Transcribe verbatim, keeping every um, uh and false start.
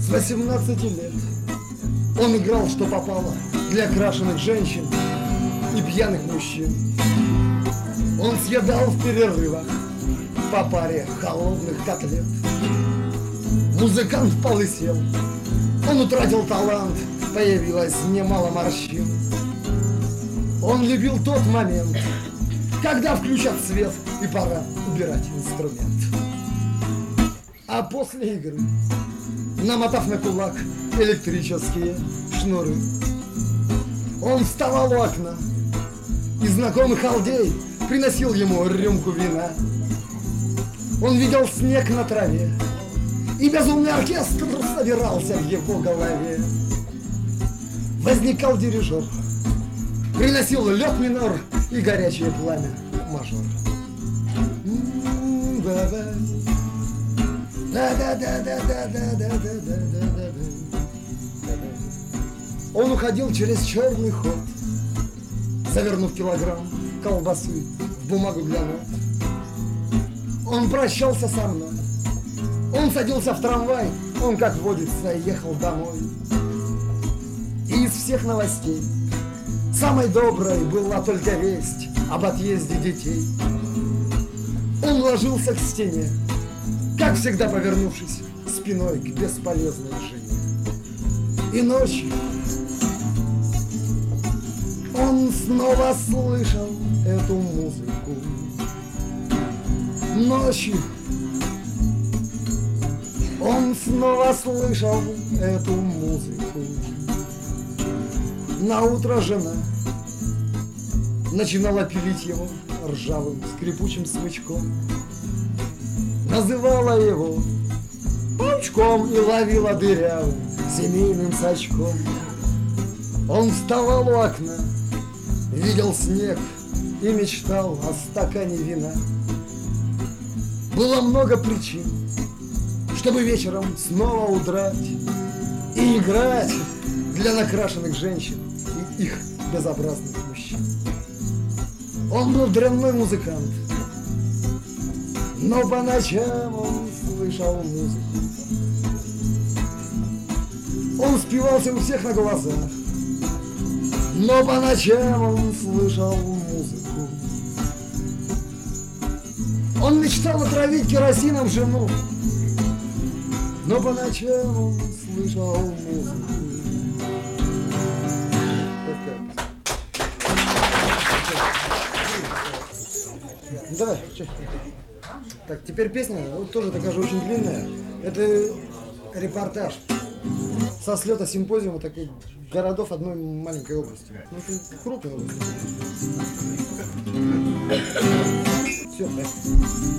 С восемнадцати лет он играл, что попало, для крашеных женщин и пьяных мужчин. Он съедал в перерывах по паре холодных котлет. Музыкант полысел, он утратил талант, появилось немало морщин. Он любил тот момент, когда включат свет и пора убирать инструмент. А после игры, намотав на кулак электрические шнуры, он вставал у окна, и знакомый халдей приносил ему рюмку вина. Он видел снег на траве, и безумный оркестр собирался в его голове. Возникал дирижер, приносил лед минор и горячее пламя мажор. Он уходил через черный ход, завернув килограмм колбасы в бумагу для нот. Он прощался со мной, он садился в трамвай, он, как водится, ехал домой. И из всех новостей самой доброй была только весть об отъезде детей. Он ложился к стене, как всегда повернувшись спиной к бесполезной жене. И ночью он снова слышал эту музыку. Ночью он снова слышал эту музыку. Наутро жена начинала пилить его ржавым скрипучим смычком. Называла его паучком и ловила дырявым семейным сачком. Он вставал у окна, видел снег и мечтал о стакане вина. Было много причин, чтобы вечером снова удрать и играть для накрашенных женщин и их безобразных мужчин. Он был дрянной музыкант, но по ночам он слышал музыку. Он спивался у всех на глазах, но по ночам он слышал музыку. Он мечтал отравить керосином жену, но по ночам он слышал музыку. Давай. Так, теперь песня, вот тоже такая же очень длинная. Это репортаж со слета симпозиума таких городов одной маленькой области. Ну, это крупная область. Все, да.